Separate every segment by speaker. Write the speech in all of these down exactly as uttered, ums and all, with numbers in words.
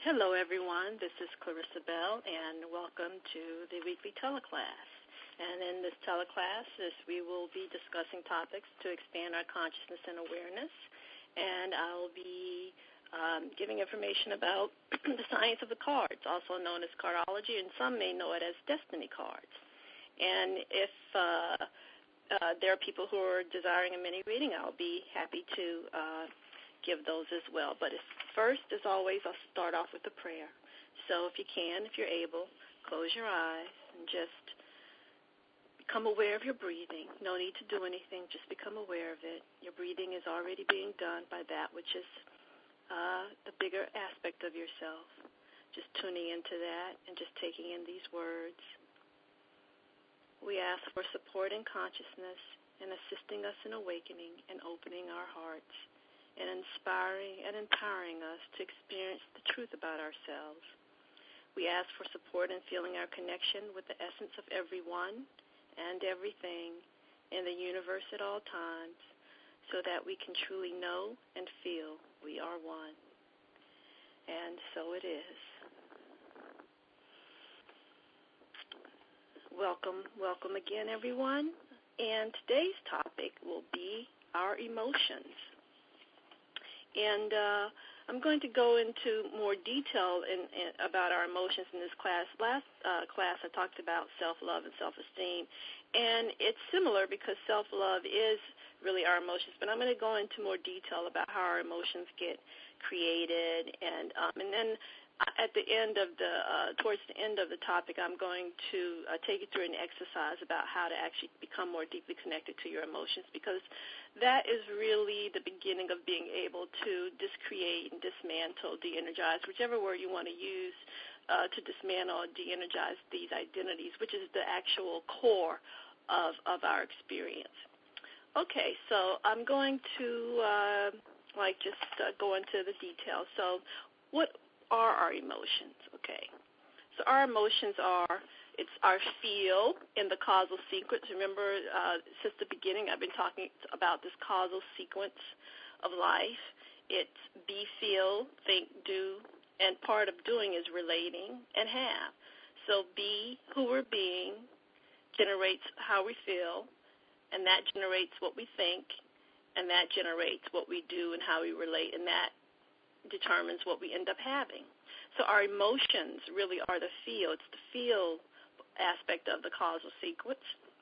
Speaker 1: Hello, everyone. This is Clarissa Bell, and welcome to the weekly teleclass. And in this teleclass, is we will be discussing topics to expand our consciousness and awareness. And I'll be um, giving information about the science of the cards, also known as cardology, and some may know it as destiny cards. And if uh, uh, there are people who are desiring a mini reading, I'll be happy to uh, give those as well. But if, first, as always, I'll start off with a prayer. So if you can, if you're able, close your eyes and just become aware of your breathing. No need to do anything. Just become aware of it. Your breathing is already being done by that which is uh, the bigger aspect of yourself. Just tuning into that and just taking in these words. We ask for support and consciousness in assisting us in awakening and opening our hearts, and inspiring and empowering us to experience the truth about ourselves. We ask for support in feeling our connection with the essence of everyone and everything in the universe at all times, so that we can truly know and feel we are one. And so it is. Welcome, welcome again, everyone. And today's topic will be our emotions. And uh, I'm going to go into more detail in, in, about our emotions in this class. Last uh, class I talked about self-love and self-esteem, and it's similar because self-love is really our emotions, but I'm going to go into more detail about how our emotions get created, and um, and then at the end of the, uh, towards the end of the topic, I'm going to uh, take you through an exercise about how to actually become more deeply connected to your emotions, because that is really the beginning of being able to discreate and dismantle, de-energize, whichever word you want to use uh, to dismantle or de-energize these identities, which is the actual core of, of our experience. Okay, so I'm going to uh, like just uh, go into the details. So what are our emotions? Okay, so our emotions are, it's our feel in the causal sequence. Remember, uh, since the beginning, I've been talking about this causal sequence of life. It's be, feel, think, do, and part of doing is relating and have. So be, who we're being, generates how we feel, and that generates what we think, and that generates what we do and how we relate, and that determines what we end up having. So our emotions really are the feel. It's the feel aspect of the causal sequence.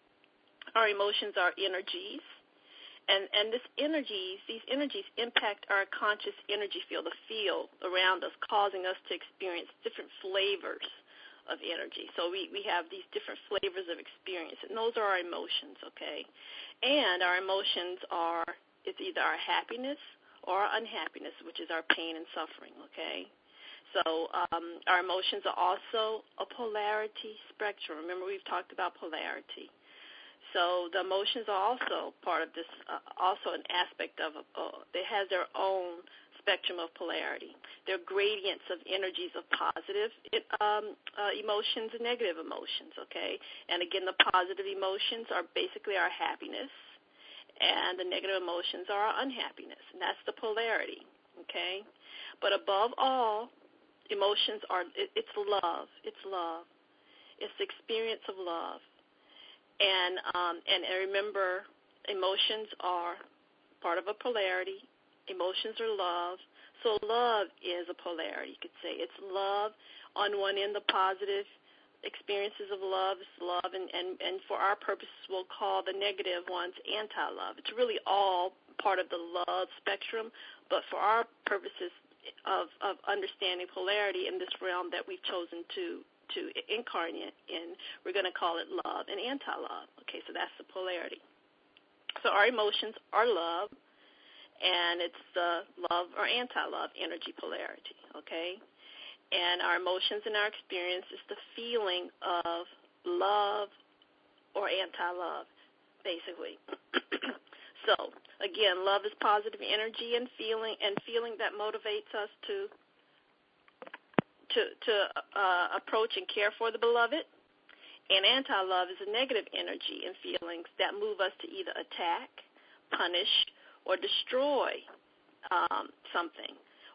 Speaker 1: Our emotions are energies, and, and this energies, these energies impact our conscious energy field, the field around us, causing us to experience different flavors of energy. So we, we have these different flavors of experience, and those are our emotions, okay? And our emotions are, it's either our happiness or our unhappiness, which is our pain and suffering, okay? So um, our emotions are also a polarity spectrum. Remember, we've talked about polarity. So the emotions are also part of this, uh, also an aspect of, uh, it has their own spectrum of polarity. They're gradients of energies of positive um, uh, emotions and negative emotions, okay? And again, the positive emotions are basically our happiness, and the negative emotions are our unhappiness, and that's the polarity, okay? But above all, emotions are, it, it's love, it's love. It's the experience of love. And, um, and, and remember, emotions are part of a polarity. Emotions are love. So love is a polarity, you could say. It's love on one end, the positive experiences of love is love, and, and, and for our purposes, we'll call the negative ones anti-love. It's really all part of the love spectrum, but for our purposes of, of understanding polarity in this realm that we've chosen to, to incarnate in, we're going to call it love and anti-love. Okay, so that's the polarity. So our emotions are love, and it's the love or anti-love energy polarity, okay? And our emotions and our experience is the feeling of love or anti-love, basically. So, again, love is positive energy and feeling, and feeling that motivates us to to to uh, approach and care for the beloved. And anti-love is a negative energy and feelings that move us to either attack, punish, or destroy um, something,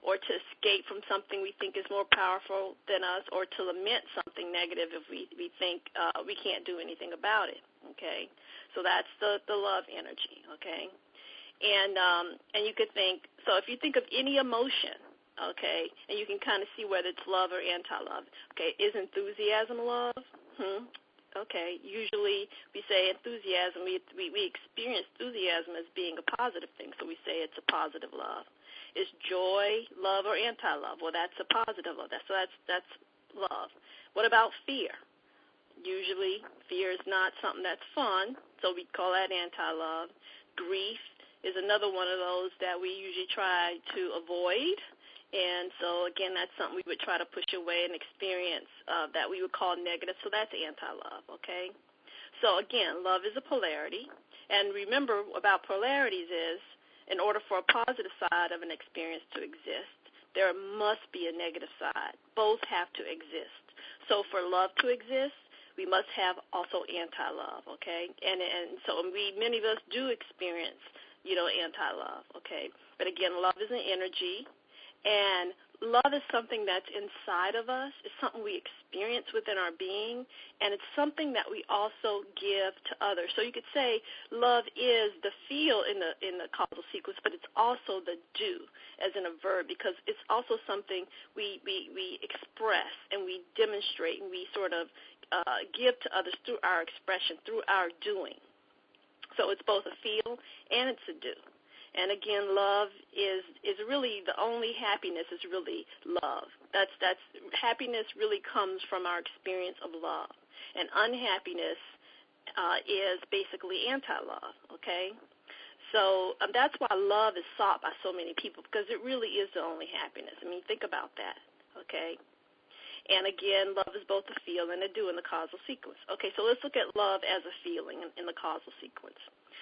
Speaker 1: or to escape from something we think is more powerful than us, or to lament something negative if we, we think uh, we can't do anything about it, okay? So that's the, the love energy, okay? And um, and you could think, so if you think of any emotion, okay, and you can kind of see whether it's love or anti-love, okay, is enthusiasm love? Hmm. Okay, usually we say enthusiasm, we, we, we experience enthusiasm as being a positive thing, so we say it's a positive love. Is joy love or anti-love? Well, that's a positive love. That's, so that's, that's love. What about fear? Usually fear is not something that's fun, so we call that anti-love. Grief is another one of those that we usually try to avoid. And so, again, that's something we would try to push away and experience uh, that we would call negative. So that's anti-love, okay? So, again, love is a polarity. And remember about polarities is, in order for a positive side of an experience to exist, there must be a negative side. Both have to exist. So for love to exist, we must have also anti-love, okay? And and so we many of us do experience, you know, anti-love, okay? But, again, love is an energy. And love is something that's inside of us. It's something we experience within our being, and it's something that we also give to others. So you could say love is the feel in the in the causal sequence, but it's also the do, as in a verb, because it's also something we, we, we express and we demonstrate and we sort of uh, give to others through our expression, through our doing. So it's both a feel and it's a do. And again, love is is really the only happiness is really love. That's that's happiness really comes from our experience of love, and unhappiness uh, is basically anti-love. Okay, so um, that's why love is sought by so many people, because it really is the only happiness. I mean, think about that. Okay. And again, love is both a feel and a do in the causal sequence. Okay, so let's look at love as a feeling in, in the causal sequence.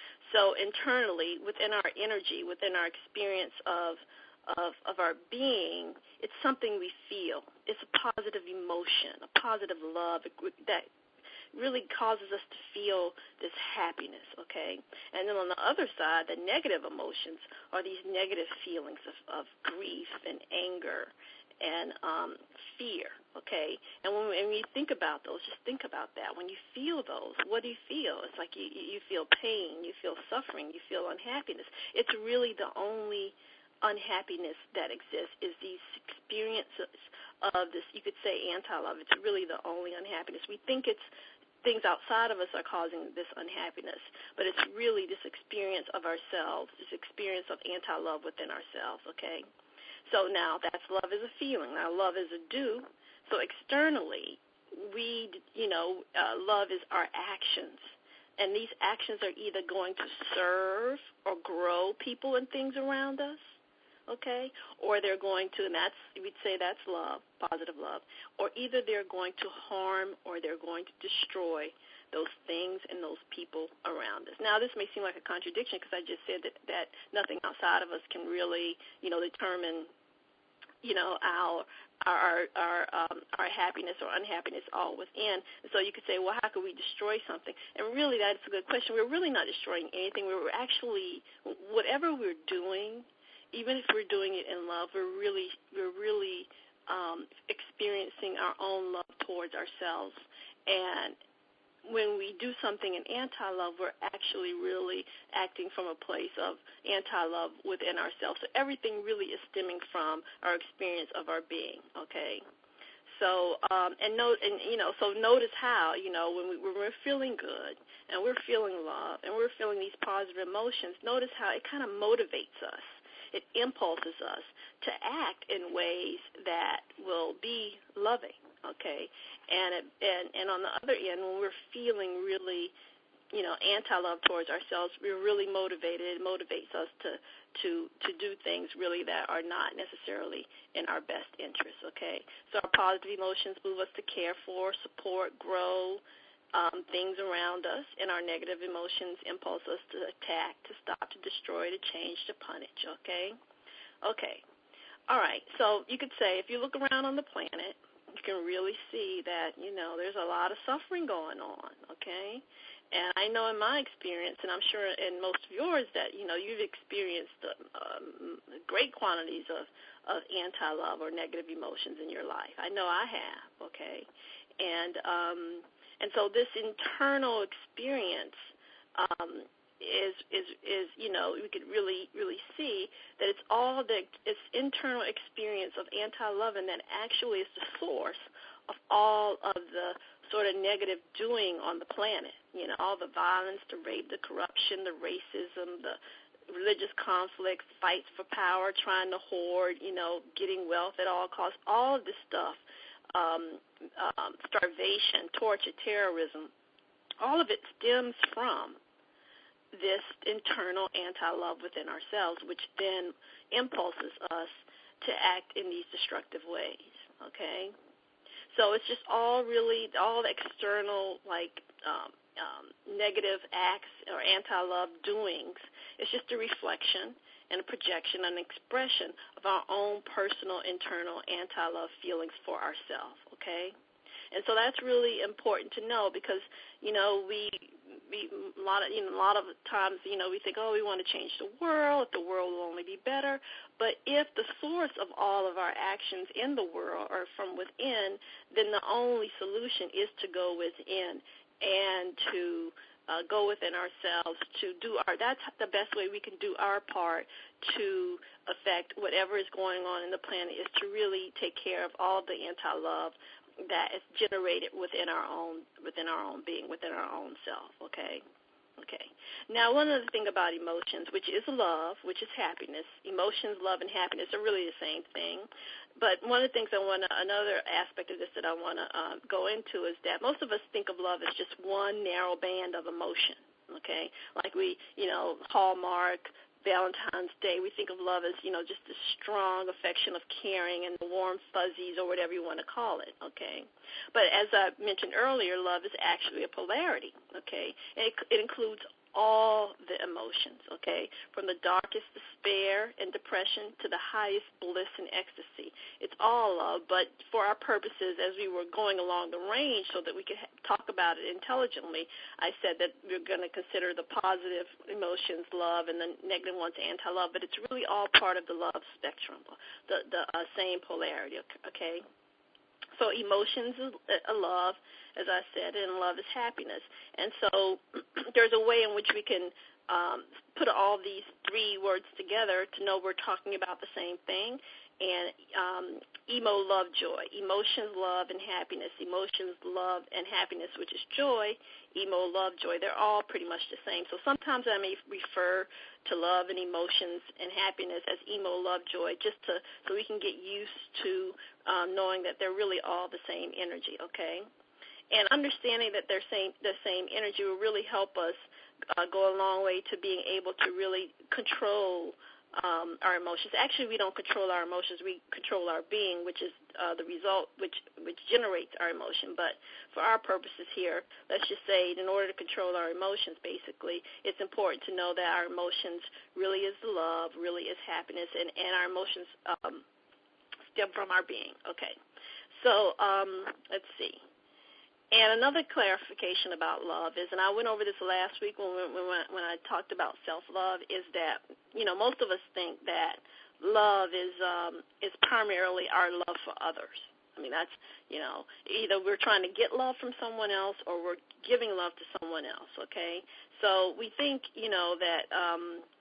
Speaker 1: So internally, within our energy, within our experience of, of of our being, it's something we feel. It's a positive emotion, a positive love that really causes us to feel this happiness, okay? And then on the other side, the negative emotions are these negative feelings of, of grief and anger and um, fear, okay? And when, when you think about those, just think about that. When you feel those, what do you feel? It's like you, you feel pain, you feel suffering, you feel unhappiness. It's really the only unhappiness that exists is these experiences of this, you could say, anti-love. It's really the only unhappiness. We think it's things outside of us are causing this unhappiness, but it's really this experience of ourselves, this experience of anti-love within ourselves, okay? So now that's love is a feeling. Now love is a do. So externally, we, you know, uh, love is our actions. And these actions are either going to serve or grow people and things around us, okay? Or they're going to, and that's, we'd say that's love, positive love. Or either they're going to harm or they're going to destroy those things and those people around us. Now, this may seem like a contradiction because I just said that, that nothing outside of us can really, you know, determine, you know, our our our um, our happiness or unhappiness all within. And so you could say, well, how could we destroy something? And really, that's a good question. We're really not destroying anything. We're actually, whatever we're doing, even if we're doing it in love, we're really we're really um, experiencing our own love towards ourselves. And when we do something in anti-love, we're actually really acting from a place of anti-love within ourselves. So everything really is stemming from our experience of our being, okay? So, um, and, note, and you know, so notice how, you know, when, we, when we're feeling good and we're feeling love and we're feeling these positive emotions, notice how it kind of motivates us. It impulses us to act in ways that will be loving. Okay, and it, and and on the other end, when we're feeling really, you know, anti-love towards ourselves, we're really motivated. It motivates us to to to do things really that are not necessarily in our best interest. Okay, so our positive emotions move us to care for, support, grow um, things around us, and our negative emotions impulse us to attack, to stop, to destroy, to change, to punish. Okay, okay, all right. So you could say if you look around on the planet, you can really see that, you know, there's a lot of suffering going on, okay? And I know in my experience, and I'm sure in most of yours, that, you know, you've experienced um, great quantities of, of anti-love or negative emotions in your life. I know I have, okay? And um, and so this internal experience um, is, is, is, you know, we could really, really see that it's all the it's internal experience of anti-love, and that actually is the source of all of the sort of negative doing on the planet, you know, all the violence, the rape, the corruption, the racism, the religious conflicts, fights for power, trying to hoard, you know, getting wealth at all costs, all of this stuff, um, um, starvation, torture, terrorism, all of it stems from this internal anti-love within ourselves, which then impulses us to act in these destructive ways, okay? So it's just all really, all the external, like, um, um, negative acts or anti-love doings. It's just a reflection and a projection and expression of our own personal, internal anti-love feelings for ourselves, okay? And so that's really important to know because, you know, we, we a lot of, you know, a lot of times, you know, we think, oh, we want to change the world, the world will only be better. But if the source of all of our actions in the world are from within, then the only solution is to go within and to uh, go within ourselves to do our, that's the best way we can do our part to affect whatever is going on in the planet, is to really take care of all the anti-love that is generated within our own within our own being, within our own self, okay? Okay. Now, one other thing about emotions, which is love, which is happiness. Emotions, love, and happiness are really the same thing. But one of the things I want to, another aspect of this that I want to uh, go into is that most of us think of love as just one narrow band of emotion, okay? Like we, you know, Hallmark, Valentine's Day, we think of love as, you know, just a strong affection of caring and the warm fuzzies or whatever you want to call it, okay? But as I mentioned earlier, love is actually a polarity, okay? And it, it includes all the emotions, okay, from the darkest despair and depression to the highest bliss and ecstasy. It's all love, but for our purposes, as we were going along the range so that we could ha- talk about it intelligently, I said that we're going to consider the positive emotions, love, and the negative ones, anti-love, but it's really all part of the love spectrum, the, the uh, same polarity, okay? So emotions is a love, as I said, and love is happiness. And so there's a way in which we can um, put all these three words together to know we're talking about the same thing. And um, emo, love, joy. Emotions, love, and happiness. Emotions, love, and happiness, which is joy. Emo, love, joy. They're all pretty much the same. So sometimes I may refer to love and emotions and happiness as emo, love, joy, just to so we can get used to um, knowing that they're really all the same energy, okay? And understanding that they're same, the same energy will really help us uh, go a long way to being able to really control Um, our emotions. Actually, we don't control our emotions. We control our being, which is uh, the result, which which generates our emotion. But for our purposes here, let's just say in order to control our emotions, basically, it's important to know that our emotions really is love, really is happiness, and, and our emotions um, stem from our being. Okay. So um, let's see. And another clarification about love is, and I went over this last week when when, when I talked about self-love, is that, you know, most of us think that love is um, is primarily our love for others. I mean, that's, you know, either we're trying to get love from someone else or we're giving love to someone else, okay? So we think, you know, that um,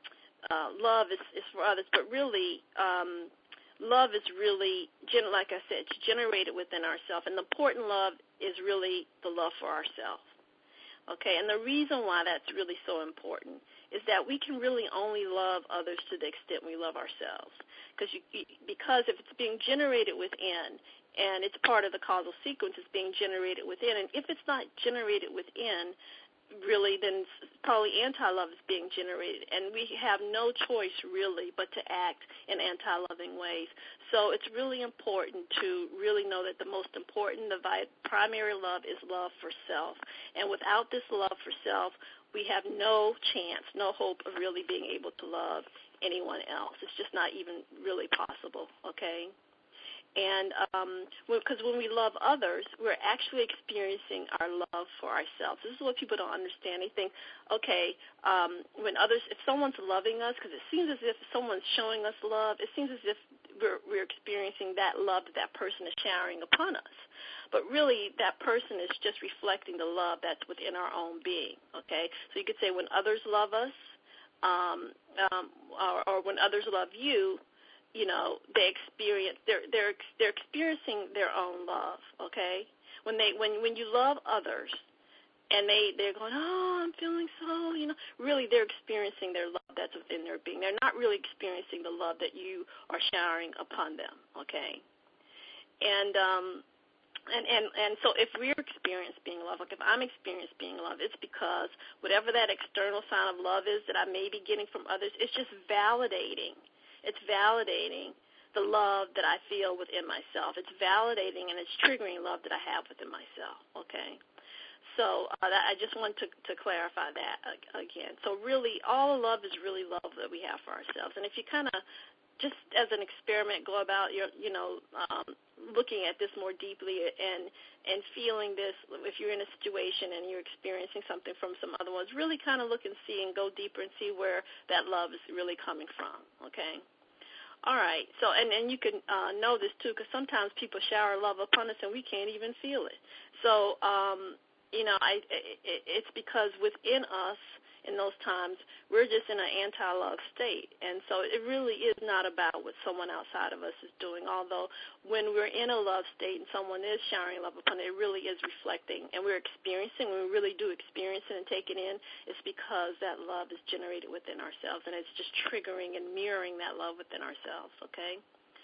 Speaker 1: uh, love is, is for others, but really um, love is really, like I said, it's generated within ourselves. And the important love is really the love for ourselves. Okay, and the reason why that's really so important is that we can really only love others to the extent we love ourselves. Because you, because if it's being generated within, and it's part of the causal sequence, it's being generated within, and if it's not generated within, really, then probably anti-love is being generated, and we have no choice, really, but to act in anti-loving ways. So it's really important to really know that the most important, the primary love is love for self, and without this love for self, we have no chance, no hope of really being able to love anyone else. It's just not even really possible, okay? And because um, when we love others, we're actually experiencing our love for ourselves. This is what people don't understand. They think, okay, um, when others, if someone's loving us, because it seems as if someone's showing us love, it seems as if we're, we're experiencing that love that that person is showering upon us. But really, that person is just reflecting the love that's within our own being, okay? So you could say when others love us, um, um, or, or when others love you, you know, they experience, they're, they're, they're experiencing their own love, okay? When they, when, when you love others and they, they're going, oh, I'm feeling so, you know, really they're experiencing their love that's within their being. They're not really experiencing the love that you are showering upon them, okay? And, um, And, and and so if we're experiencing being love, like if I'm experiencing being love, it's because whatever that external sign of love is that I may be getting from others, it's just validating. It's validating the love that I feel within myself. It's validating and it's triggering love that I have within myself, okay? So uh, that, I just want to, to clarify that again. So really, all love is really love that we have for ourselves. And if you kind of just as an experiment, go about your, you know, um, looking at this more deeply and and feeling this. If you're in a situation and you're experiencing something from some other ones, really kind of look and see and go deeper and see where that love is really coming from. Okay. All right. So and and you can uh, know this too, because sometimes people shower love upon us and we can't even feel it. So um, you know, I it, it's because within us, in those times, we're just in an anti-love state. And so it really is not about what someone outside of us is doing, although when we're in a love state and someone is showering love upon it, it really is reflecting. And we're experiencing, when we really do experience it and take it in, it's because that love is generated within ourselves, and it's just triggering and mirroring that love within ourselves, okay?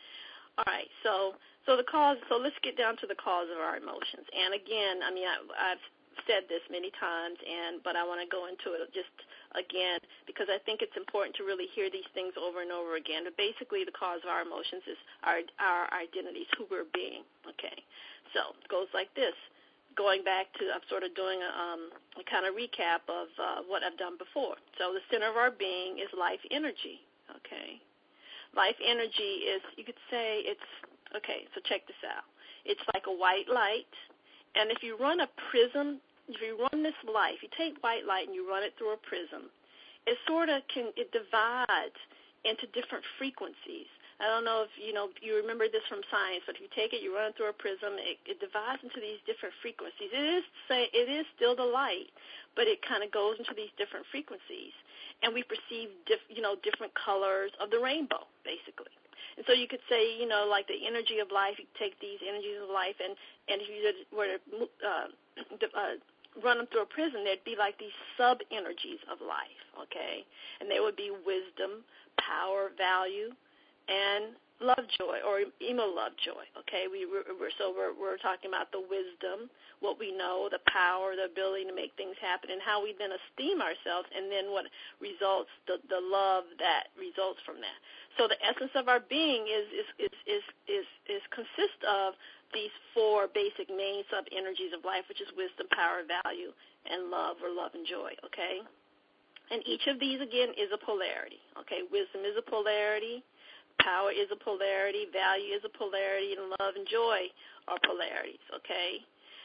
Speaker 1: All right, so so the cause, so let's get down to the cause of our emotions. And again, I mean, I, I've said this many times, and but I want to go into it just again because I think it's important to really hear these things over and over again. But basically, the cause of our emotions is our our identities, who we're being. Okay, so it goes like this. Going back to, I'm sort of doing a, um, a kind of recap of uh, what I've done before. So the center of our being is life energy. Okay, life energy is, you could say it's okay. So check this out. It's like a white light. And if you run a prism, if you run this light, if you take white light and you run it through a prism, it sort of can, it divides into different frequencies. I don't know if, you know, you remember this from science, but if you take it, you run it through a prism, it, it divides into these different frequencies. It is say it is still the light, but it kind of goes into these different frequencies. And we perceive, diff, you know, different colors of the rainbow, basically. And so you could say, you know, like the energy of life, you take these energies of life, and, and if you were to uh, uh, run them through a prism, there'd be like these sub-energies of life, okay? And they would be wisdom, power, value, and love joy, or emo love joy, okay? We, we're, we're, so we're, we're talking about the wisdom, what we know, the power, the ability to make things happen, and how we then esteem ourselves, and then what results, the, the love that results from that. So the essence of our being is is is is is, is consists of these four basic main sub-energies of life, which is wisdom, power, value, and love, or love and joy, okay? And each of these, again, is a polarity, okay? Wisdom is a polarity, power is a polarity, value is a polarity, and love and joy are polarities, okay?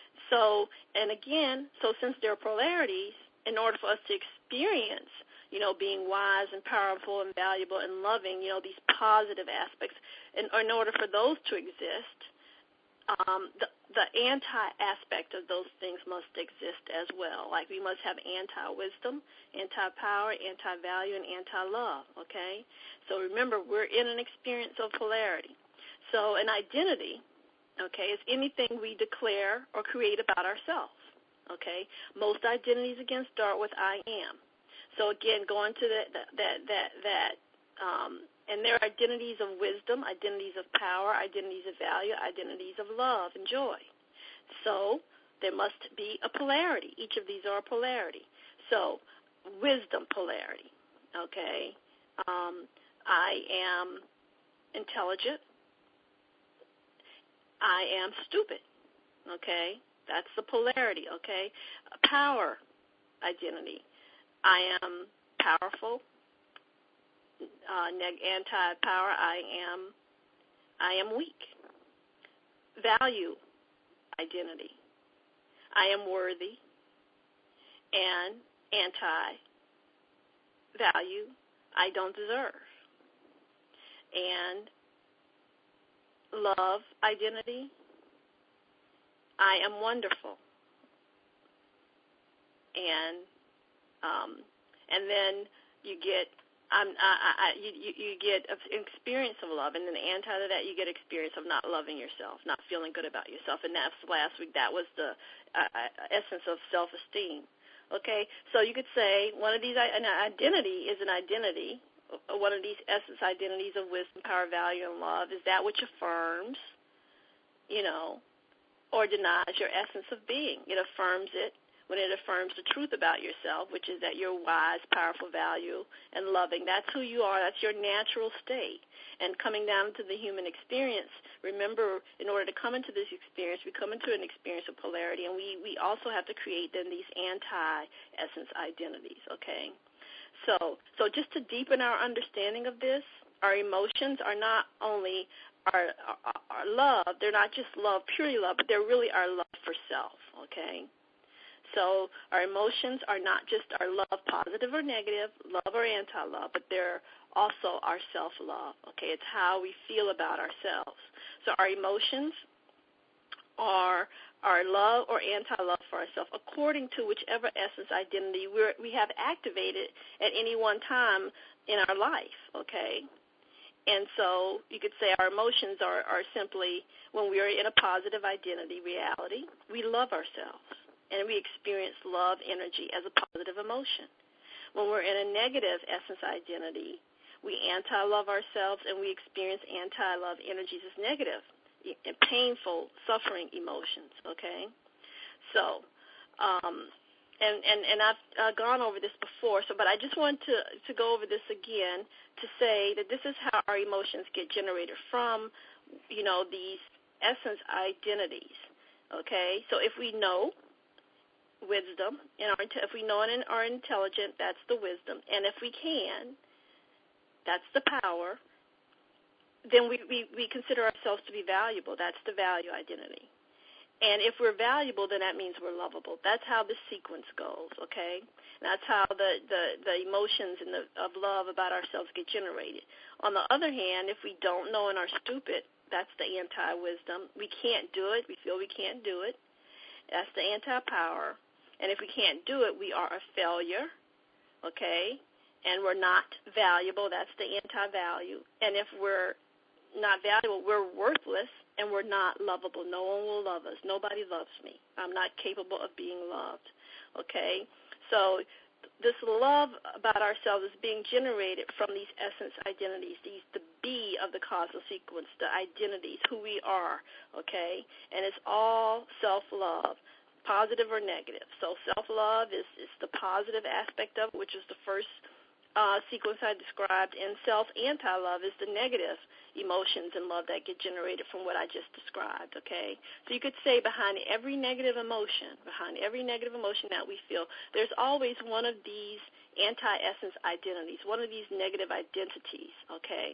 Speaker 1: So, and again, so since there are polarities, in order for us to experience, you know, being wise and powerful and valuable and loving, you know, these positive aspects, in, in order for those to exist, um, the, the anti-aspect of those things must exist as well. Like we must have anti-wisdom, anti-power, anti-value, and anti-love, okay? So remember, we're in an experience of polarity. So an identity, okay, is anything we declare or create about ourselves, okay? Most identities, again, start with I am. So again, going to that, that, that, that, um, and there are identities of wisdom, identities of power, identities of value, identities of love and joy. So there must be a polarity. Each of these are a polarity. So wisdom polarity, okay? Um, I am intelligent. I am stupid, okay? That's the polarity, okay? Power identity. I am powerful, uh, neg- anti-power. I am, I am weak, value identity. I am worthy, and anti-value, I don't deserve. And love identity, I am wonderful. And um, and then you get I'm, I, I, you, you get an experience of love, and then anti to that, you get experience of not loving yourself, not feeling good about yourself. And that's last week. That was the uh, essence of self-esteem. Okay, so you could say one of these an identity is an identity. One of these essence identities of wisdom, power, value, and love is that which affirms, you know, or denies your essence of being. It affirms it when it affirms the truth about yourself, which is that you're wise, powerful, value, and loving. That's who you are. That's your natural state. And coming down to the human experience, remember, in order to come into this experience, we come into an experience of polarity, and we, we also have to create then these anti-essence identities, okay? So, so just to deepen our understanding of this, our emotions are not only our, our, our love, they're not just love, purely love, but they're really our love for self, okay? So our emotions are not just our love, positive or negative, love or anti-love, but they're also our self-love, okay? It's how we feel about ourselves. So our emotions are our love or anti-love for ourselves according to whichever essence identity we're, we have activated at any one time in our life, okay? And so you could say our emotions are, are simply when we are in a positive identity reality, we love ourselves. And we experience love energy as a positive emotion. When we're in a negative essence identity, we anti-love ourselves and we experience anti-love energies as negative and painful, suffering emotions, okay? So, um, and, and, and I've uh, gone over this before, so but I just want to, to go over this again to say that this is how our emotions get generated from, you know, these essence identities, okay? So if we know wisdom, and our, if we know and are intelligent, that's the wisdom. And if we can, that's the power. Then we, we, we consider ourselves to be valuable. That's the value identity. And if we're valuable, then that means we're lovable. That's how the sequence goes, okay? And that's how the, the, the emotions and the, of love about ourselves get generated. On the other hand, if we don't know and are stupid, that's the anti-wisdom. We can't do it. We feel we can't do it. That's the anti-power. And if we can't do it, we are a failure, okay? And we're not valuable. That's the anti-value. And if we're not valuable, we're worthless, and we're not lovable. No one will love us. Nobody loves me. I'm not capable of being loved, okay? So this love about ourselves is being generated from these essence identities, these the B of the causal sequence, the identities, who we are, okay? And it's all self-love, positive or negative. So self-love is, is the positive aspect of it, which is the first uh, sequence I described, and self-anti-love is the negative emotions and love that get generated from what I just described, okay? So you could say behind every negative emotion, behind every negative emotion that we feel, there's always one of these anti-essence identities, one of these negative identities, okay?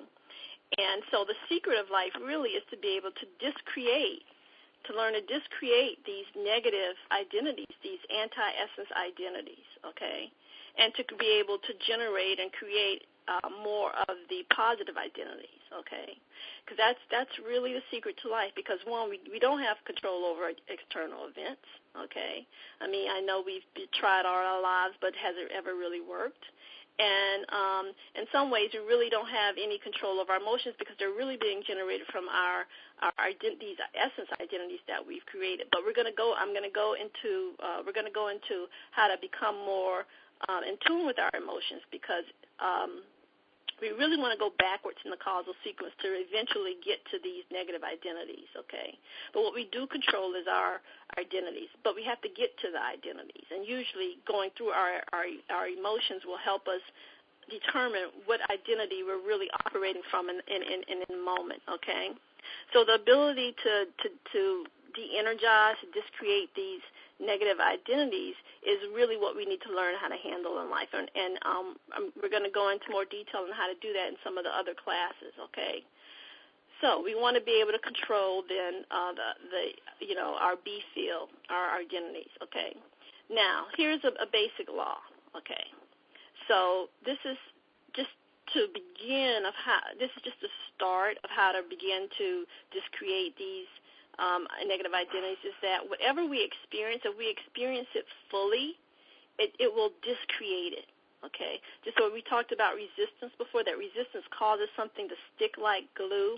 Speaker 1: And so the secret of life really is to be able to discreate, to learn to discreate these negative identities, these anti-essence identities, okay, and to be able to generate and create uh, more of the positive identities, okay, because that's that's really the secret to life. Because one, we we don't have control over external events, okay. I mean, I know we've tried all our lives, but has it ever really worked? And um, in some ways, we really don't have any control of our emotions because they're really being generated from our our identities, our essence identities that we've created. But we're going to go. I'm going to go into. Uh, we're going to go into how to become more um, in tune with our emotions, because um, we really want to go backwards in the causal sequence to eventually get to these negative identities. Okay, but what we do control is our identities, but we have to get to the identities, and usually going through our, our, our emotions will help us determine what identity we're really operating from in, in, in, in the moment, okay? So the ability to, to, to de-energize, to discreate these negative identities is really what we need to learn how to handle in life, and, and um, we're going to go into more detail on how to do that in some of the other classes, okay? So we want to be able to control then uh, the, the, you know, our B field, our identities, okay? Now, here's a, a basic law, okay? So this is just to begin of how, this is just the start of how to begin to just create these um, negative identities, is that whatever we experience, if we experience it fully, it, it will discreate it. Okay, just so we talked about resistance before, that resistance causes something to stick like glue.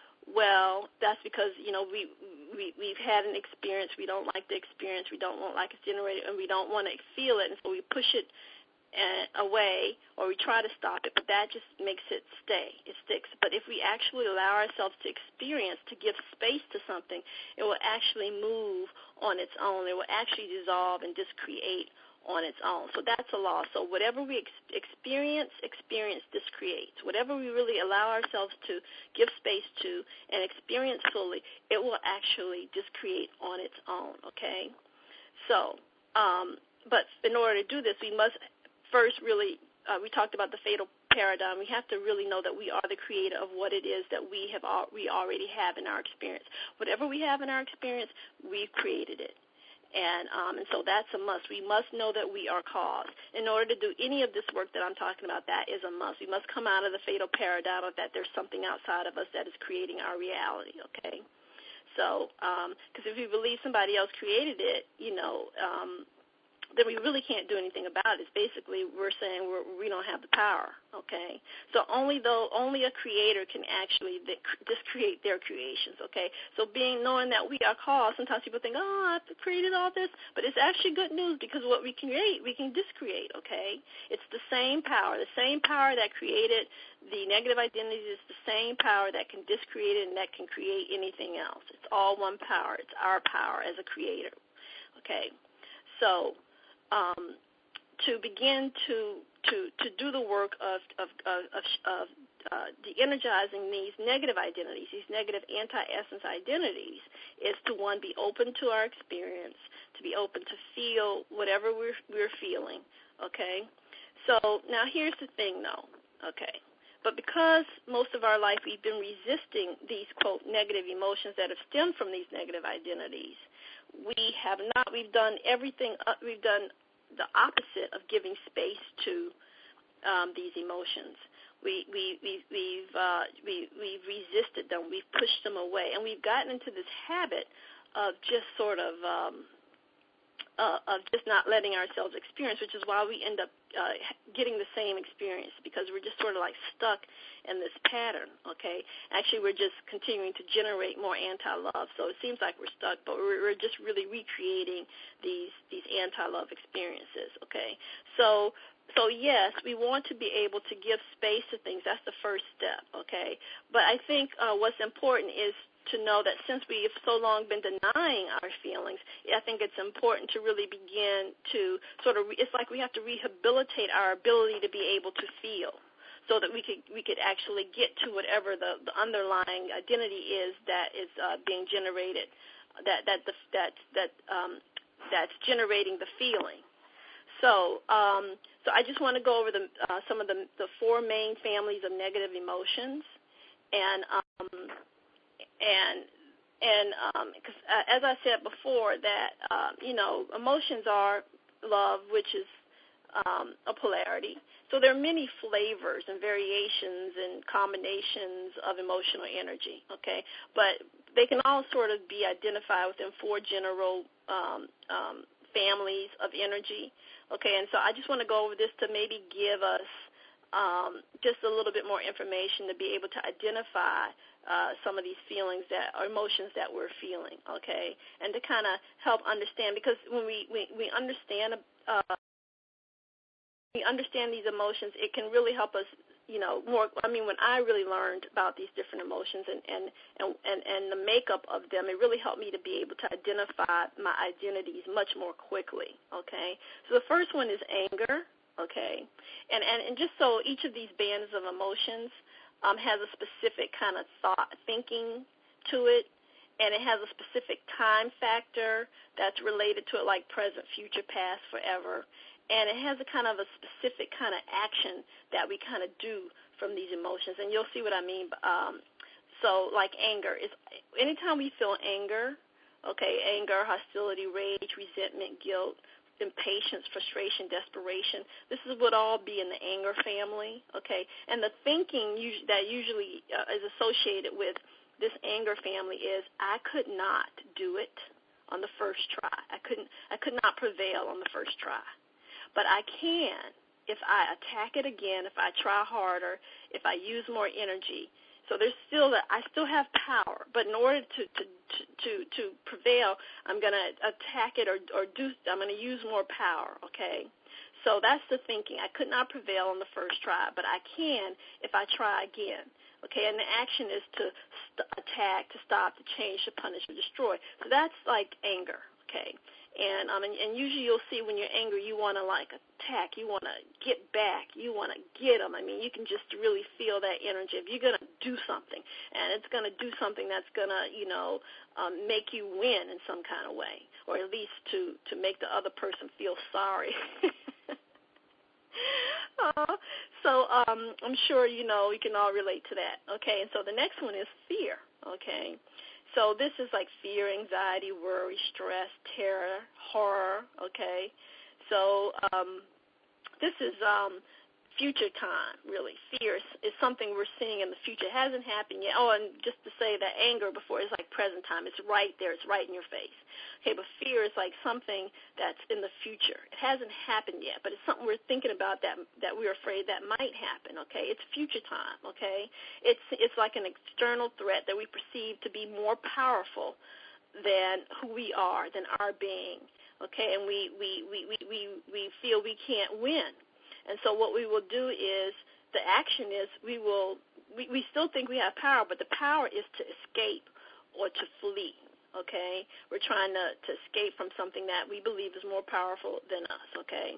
Speaker 1: Well, that's because, you know, we, we, we've had an experience, we don't like the experience, we don't want like it's generated, and we don't want to feel it, and so we push it uh, away, or we try to stop it, but that just makes it stay, it sticks. But if we actually allow ourselves to experience, to give space to something, it will actually move on its own. It will actually dissolve and discreate on its own. So that's a law. So whatever we ex- experience, experience discreates. Whatever we really allow ourselves to give space to and experience fully, it will actually discreate on its own, okay? So, um, but in order to do this, we must first really, uh, we talked about the fatal paradigm. We have to really know that we are the creator of what it is that we have all, we already have in our experience. Whatever we have in our experience, we've created it. And um, and so that's a must. We must know that we are cause. In order to do any of this work that I'm talking about, that is a must. We must come out of the fatal paradigm of that there's something outside of us that is creating our reality, okay? So, because um, if we believe somebody else created it, you know, um, then we really can't do anything about it. It's basically we're saying we're, we don't have the power, okay? So only though only a creator can actually just create their creations, okay? So being knowing that we are cause, sometimes people think, oh, I've created all this, but it's actually good news because what we create, we can discreate, okay? It's the same power. The same power that created the negative identities is the same power that can discreate it and that can create anything else. It's all one power. It's our power as a creator, okay? So Um, to begin to, to, to do the work of, of, of, of, of uh, de-energizing these negative identities, these negative anti-essence identities, is to, one, be open to our experience, to be open to feel whatever we're, we're feeling, okay? So now here's the thing, though, okay? But because most of our life we've been resisting these, quote, negative emotions that have stemmed from these negative identities, we have not, we've done everything, uh, we've done the opposite of giving space to um, these emotions. We, we, we, we've, uh, we, we've resisted them, we've pushed them away, and we've gotten into this habit of just sort of, um, uh, of just not letting ourselves experience, which is why we end up uh, getting the same experience, because we're just sort of like stuck in this pattern, okay? Actually, we're just continuing to generate more anti-love, so it seems like we're stuck, but we're, we're just really recreating these these anti-love experiences, okay? So, so yes, we want to be able to give space to things. That's the first step, okay? But I think uh, what's important is to know that since we have so long been denying our feelings, I think it's important to really begin to sort of, it's like we have to rehabilitate our ability to be able to feel, so that we could we could actually get to whatever the, the underlying identity is that is uh, being generated, that that the, that that um, that's generating the feeling. So um, so I just want to go over the uh, some of the the four main families of negative emotions, and um, and and um, cause, uh, as I said before, that uh, you know, emotions are love, which is um, a polarity. So there are many flavors and variations and combinations of emotional energy, okay? But they can all sort of be identified within four general um, um, families of energy, okay? And so I just want to go over this to maybe give us um, just a little bit more information to be able to identify uh, some of these feelings that are emotions that we're feeling, okay? And to kind of help understand, because when we, we, we understand uh, we understand these emotions, it can really help us, you know, more. I mean, when I really learned about these different emotions and, and, and, and, and the makeup of them, it really helped me to be able to identify my identities much more quickly, okay? So the first one is anger, okay? And, and, and just so each of these bands of emotions um, has a specific kind of thought, thinking to it, and it has a specific time factor that's related to it, like present, future, past, forever. And it has a kind of a specific kind of action that we kind of do from these emotions, and you'll see what I mean. Um, So like anger is anytime we feel anger, okay, anger, hostility, rage, resentment, guilt, impatience, frustration, desperation. This is what all be in the anger family, okay? And the thinking that usually uh, is associated with this anger family is I could not do it on the first try. I couldn't. I could not prevail on the first try, but I can if I attack it again, if I try harder, if I use more energy. So there's still that I still have power, but in order to to to to prevail, I'm going to attack it or or do. I'm going to use more power. Okay, so that's the thinking. I could not prevail on the first try, but I can if I try again. Okay, and the action is to st- attack, to stop, to change, to punish, to destroy. So that's like anger. Okay. And um, and, and usually you'll see when you're angry, you want to like attack, you want to get back, you want to get them. I mean, you can just really feel that energy. If you're going to do something, and it's going to do something that's going to, you know, um, make you win in some kind of way, or at least to, to make the other person feel sorry. uh, so um, I'm sure, you know, we can all relate to that. Okay, and so the next one is fear. Okay. So this is like fear, anxiety, worry, stress, terror, horror, okay? So um, this is um, future time, really. Fear is, is something we're seeing in the future. It hasn't happened yet. Oh, and just to say that anger before is like present time. It's right there. It's right in your face. Okay, but fear is like something that's in the future. It hasn't happened yet, but it's something we're thinking about that that we're afraid that might happen, okay? It's future time, okay? It's it's like an external threat that we perceive to be more powerful than who we are, than our being, okay? And we, we, we, we, we, we feel we can't win. And so what we will do is, the action is we will, we, we still think we have power, but the power is to escape or to flee. Okay, we're trying to, to escape from something that we believe is more powerful than us, okay?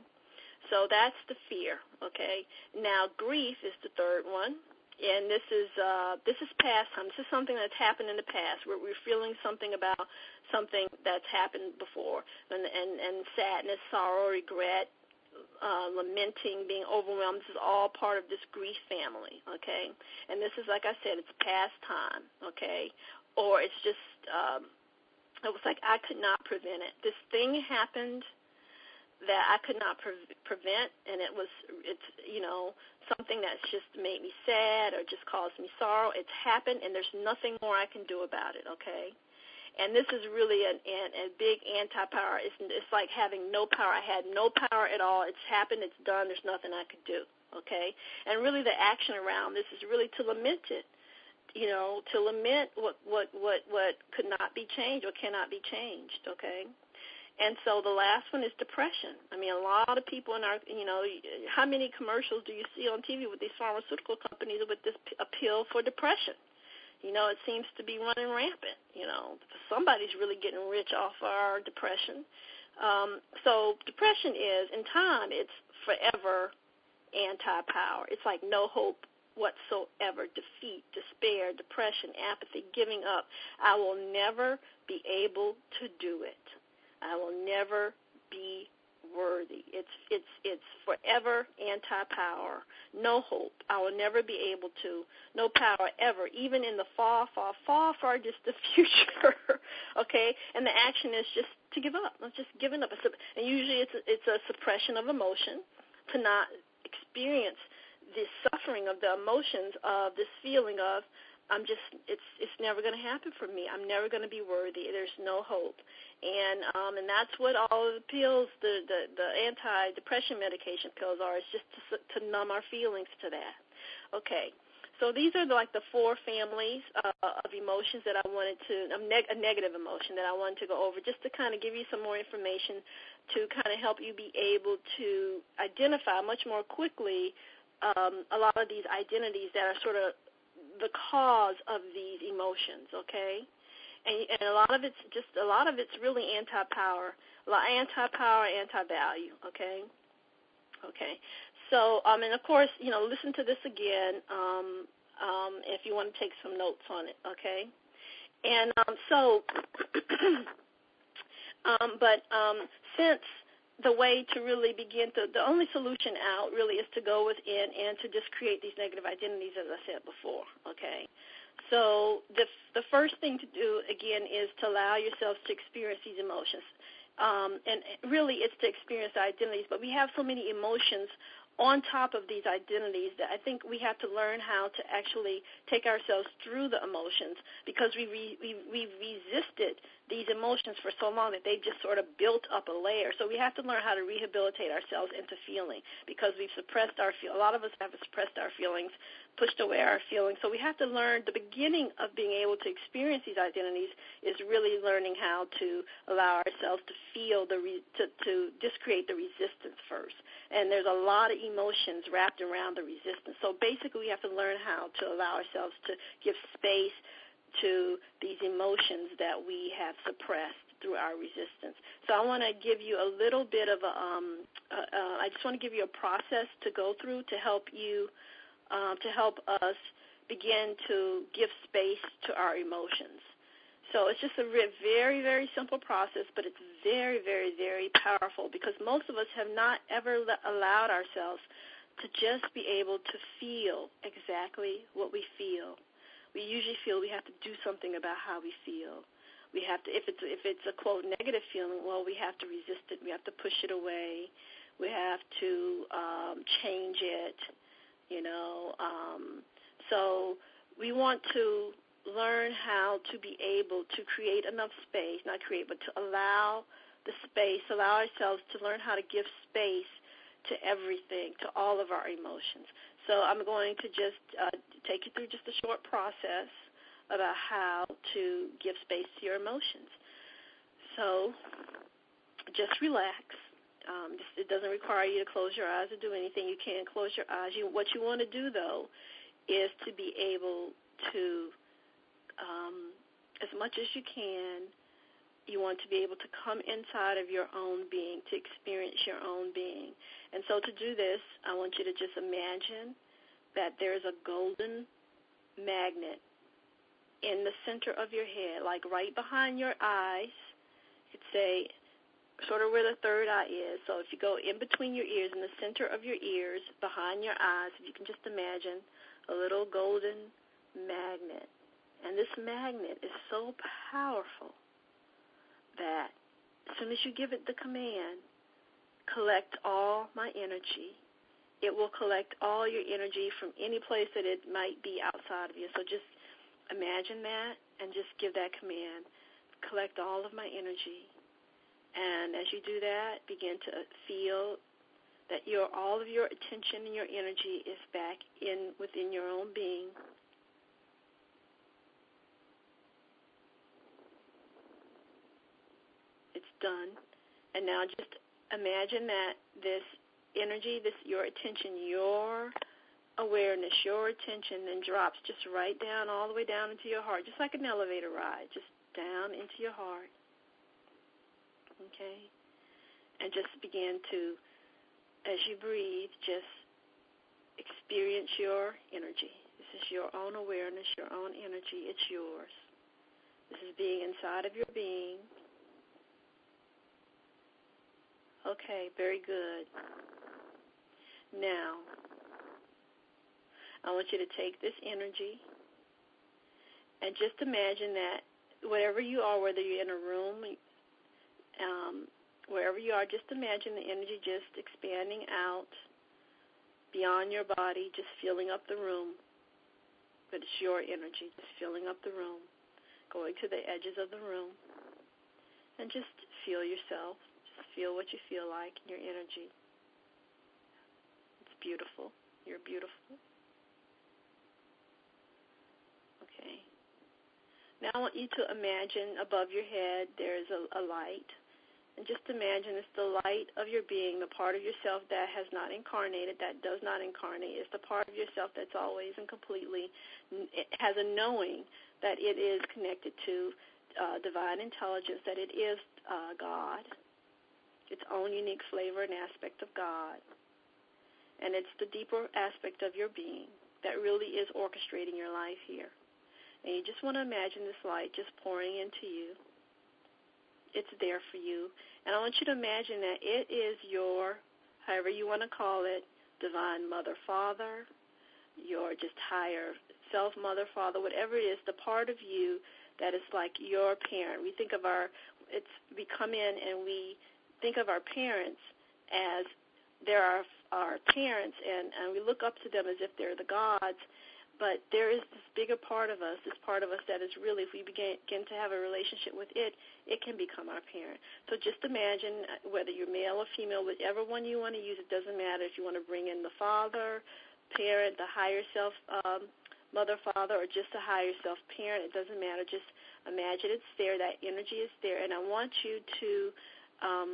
Speaker 1: So that's the fear, okay? Now, grief is the third one, and this is uh, this is past time. This is something that's happened in the past. We're, we're feeling something about something that's happened before, and, and, and sadness, sorrow, regret, uh, lamenting, being overwhelmed. This is all part of this grief family, okay? And this is, like I said, it's past time, okay? Or it's just... Um, It was like I could not prevent it. This thing happened that I could not pre- prevent, and it was, it's, you know, something that's just made me sad or just caused me sorrow. It's happened, and there's nothing more I can do about it, okay? And this is really an, an, a big anti-power. It's, it's like having no power. I had no power at all. It's happened. It's done. There's nothing I could do, okay? And really the action around this is really to lament it. You know, to lament what, what, what, what could not be changed or cannot be changed, okay? And so the last one is depression. I mean, a lot of people in our, you know, how many commercials do you see on T V with these pharmaceutical companies with this p- appeal for depression? You know, it seems to be running rampant. You know, somebody's really getting rich off our depression. Um, so depression is, in time, it's forever anti-power. It's like no hope whatsoever, defeat, despair, depression, apathy, giving up. I will never be able to do it. I will never be worthy. It's it's it's forever anti-power, no hope. I will never be able to, no power ever, even in the far, far, far, far distant future. Okay, and the action is just to give up. It's just giving up. And usually it's a, it's a suppression of emotion, to not experience the suffering of the emotions of this feeling of I'm just it's it's never going to happen for me. I'm never going to be worthy. There's no hope, and um, and that's what all of the pills, the the, the anti-depression medication pills are. It's just to, to numb our feelings to that. Okay, so these are like the four families uh, of emotions that I wanted to a, neg- a negative emotion that I wanted to go over, just to kind of give you some more information to kind of help you be able to identify much more quickly. Um, a lot of these identities that are sort of the cause of these emotions, okay? And, and a lot of it's just, a lot of it's really anti-power, a lot anti-power, anti-value, okay? Okay. So, um, and of course, you know, listen to this again um, um, if you want to take some notes on it, okay? And um, so, um, but um, since the way to really begin to, the only solution out really is to go within and to just create these negative identities, as I said before, okay? So the the first thing to do, again, is to allow yourselves to experience these emotions. Um, and really, it's to experience the identities. But we have so many emotions on top of these identities that I think we have to learn how to actually take ourselves through the emotions, because we re, we we resisted these emotions for so long that they've just sort of built up a layer. So we have to learn how to rehabilitate ourselves into feeling, because we've suppressed our feel. A lot of us have suppressed our feelings, pushed away our feelings. So we have to learn the beginning of being able to experience these identities is really learning how to allow ourselves to feel the re, to to just create the resistance first. And there's a lot of emotions wrapped around the resistance. So basically we have to learn how to allow ourselves to give space to these emotions that we have suppressed through our resistance. So I want to give you a little bit of a, um, uh, uh, I just want to give you a process to go through to help you, um, to help us begin to give space to our emotions. So it's just a very, very simple process, but it's very, very, very powerful, because most of us have not ever le- allowed ourselves to just be able to feel exactly what we feel. We usually feel we have to do something about how we feel. We have to, if it's if it's a quote negative feeling, well, we have to resist it. We have to push it away. We have to um, change it. You know, um, so we want to learn how to be able to create enough space, not create, but to allow the space, allow ourselves to learn how to give space to everything, to all of our emotions. So I'm going to just uh, take you through just a short process about how to give space to your emotions. So just relax. Um, just, it doesn't require you to close your eyes or do anything. You can close your eyes. You, what you want to do, though, is to be able to, um, as much as you can, you want to be able to come inside of your own being, to experience your own being. And so to do this, I want you to just imagine that there's a golden magnet in the center of your head, like right behind your eyes. You could say sort of where the third eye is. So if you go in between your ears, in the center of your ears, behind your eyes, if you can just imagine a little golden magnet. And this magnet is so powerful that as soon as you give it the command, collect all my energy, it will collect all your energy from any place that it might be outside of you. So just imagine that and just give that command, collect all of my energy. And as you do that, begin to feel that your all of your attention and your energy is back in within your own being. It's done. And now just imagine that this energy, this your attention, your awareness, your attention then drops just right down, all the way down into your heart, just like an elevator ride, just down into your heart. Okay? And just begin to, as you breathe, just experience your energy. This is your own awareness, your own energy. It's yours. This is being inside of your being. Okay, very good. Now, I want you to take this energy and just imagine that wherever you are, whether you're in a room, um, wherever you are, just imagine the energy just expanding out beyond your body, just filling up the room. But it's your energy, just filling up the room, going to the edges of the room, and just feel yourself. Just feel what you feel like in your energy. It's beautiful. You're beautiful. Okay. Now I want you to imagine above your head there's a, a light. And just imagine it's the light of your being, the part of yourself that has not incarnated, that does not incarnate. It's the part of yourself that's always and completely, it has a knowing that it is connected to uh, divine intelligence, that it is uh, God, its own unique flavor and aspect of God. And it's the deeper aspect of your being that really is orchestrating your life here. And you just want to imagine this light just pouring into you. It's there for you. And I want you to imagine that it is your, however you want to call it, divine mother, father, your just higher self, mother, father, whatever it is, the part of you that is like your parent. We think of our, it's, we come in and we think of our parents as they're our, our parents, and, and we look up to them as if they're the gods. But there is this bigger part of us, this part of us that is really, if we begin, begin to have a relationship with it, it can become our parent. So just imagine, whether you're male or female, whichever one you want to use, it doesn't matter if you want to bring in the father, parent, the higher self, um, mother, father, or just the higher self, parent, it doesn't matter. Just imagine it's there, that energy is there, and I want you to um,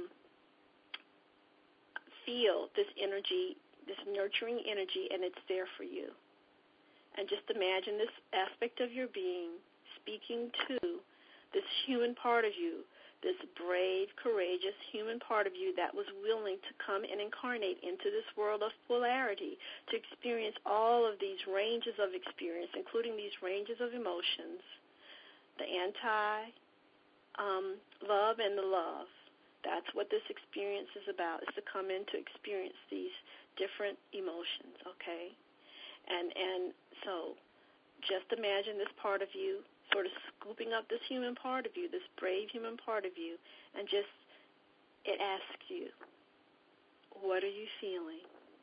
Speaker 1: feel this energy, this nurturing energy, and it's there for you. And just imagine this aspect of your being speaking to this human part of you, this brave, courageous human part of you that was willing to come and incarnate into this world of polarity, to experience all of these ranges of experience, including these ranges of emotions, the anti, um, love and the love. That's what this experience is about, is to come in to experience these different emotions, okay? And and so just imagine this part of you sort of scooping up this human part of you, this brave human part of you, and just, it asks you, what are you feeling?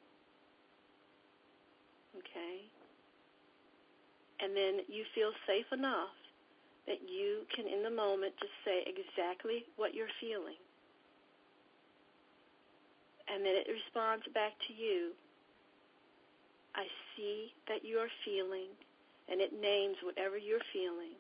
Speaker 1: Okay? And then you feel safe enough that you can, in the moment, just say exactly what you're feeling. And then it responds back to you, I see that you are feeling, and it names whatever you're feeling.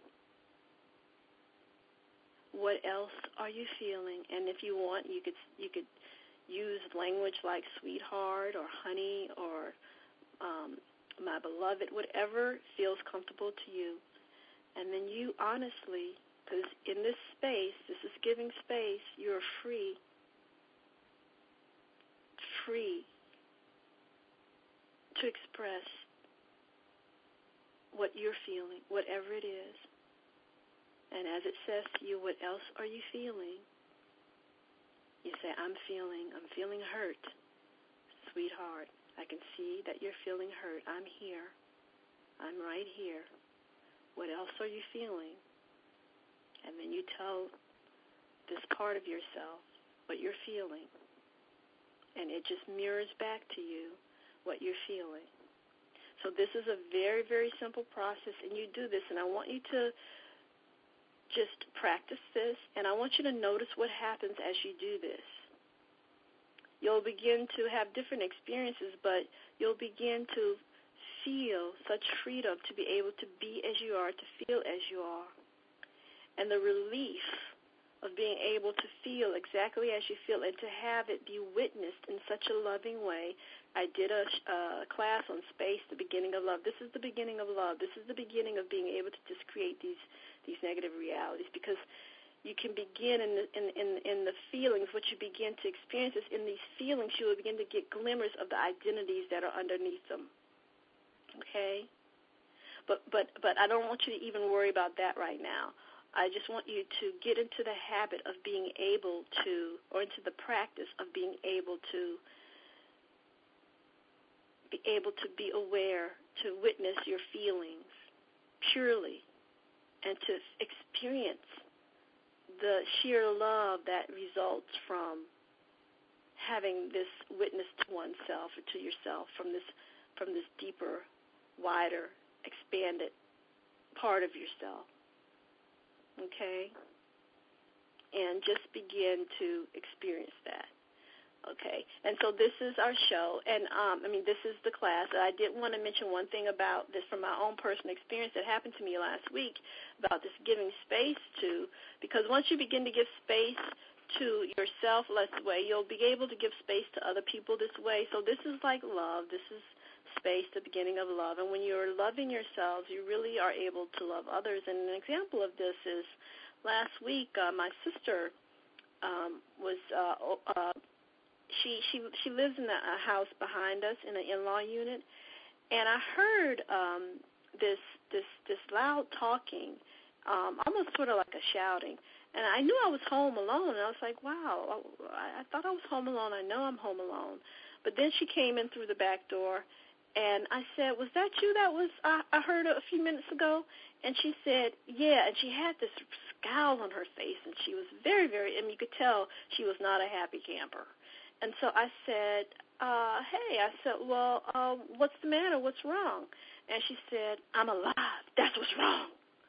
Speaker 1: What else are you feeling? And if you want, you could you could use language like sweetheart or honey or um, my beloved, whatever feels comfortable to you. And then you honestly, because in this space, this is giving space, you're free, free to express what you're feeling, whatever it is. And as it says to you, what else are you feeling? You say, I'm feeling, I'm feeling hurt. Sweetheart, I can see that you're feeling hurt. I'm here. I'm right here. What else are you feeling? And then you tell this part of yourself what you're feeling. And it just mirrors back to you what you're feeling. So this is a very, very simple process, and you do this, and I want you to just practice this, and I want you to notice what happens as you do this. You'll begin to have different experiences, but you'll begin to feel such freedom to be able to be as you are, to feel as you are. And the relief of being able to feel exactly as you feel and to have it be witnessed in such a loving way. I did a uh, class on space, the beginning of love. This is the beginning of love. This is the beginning of being able to just create these these negative realities, because you can begin in the, in, in, in the feelings. What you begin to experience is in these feelings you will begin to get glimmers of the identities that are underneath them. Okay? But but but I don't want you to even worry about that right now. I just want you to get into the habit of being able to, or into the practice of being able to be able to be aware, to witness your feelings purely, and to experience the sheer love that results from having this witness to oneself or to yourself from this from this deeper, wider, expanded part of yourself. Okay? And just begin to experience that. Okay? And so this is our show, and um, I mean, this is the class. I did want to mention one thing about this from my own personal experience that happened to me last week about this giving space to, because once you begin to give space to yourself this way, you'll be able to give space to other people this way. So this is like love. This is space, the beginning of love. And when you're loving yourselves, you really are able to love others. And an example of this is last week, uh, my sister um, was, uh, uh, she, she she lives in a house behind us in an in-law unit, and I heard um, this, this, this loud talking, um, almost sort of like a shouting. And I knew I was home alone, and I was like, wow, I, I thought I was home alone. I know I'm home alone. But then she came in through the back door, And I said, was that you that was I, I heard a few minutes ago? And she said, yeah. And she had this scowl on her face, and she was very, very, and you could tell she was not a happy camper. And so I said, uh, hey, I said, well, uh, what's the matter? What's wrong? And she said, I'm alive. That's what's wrong.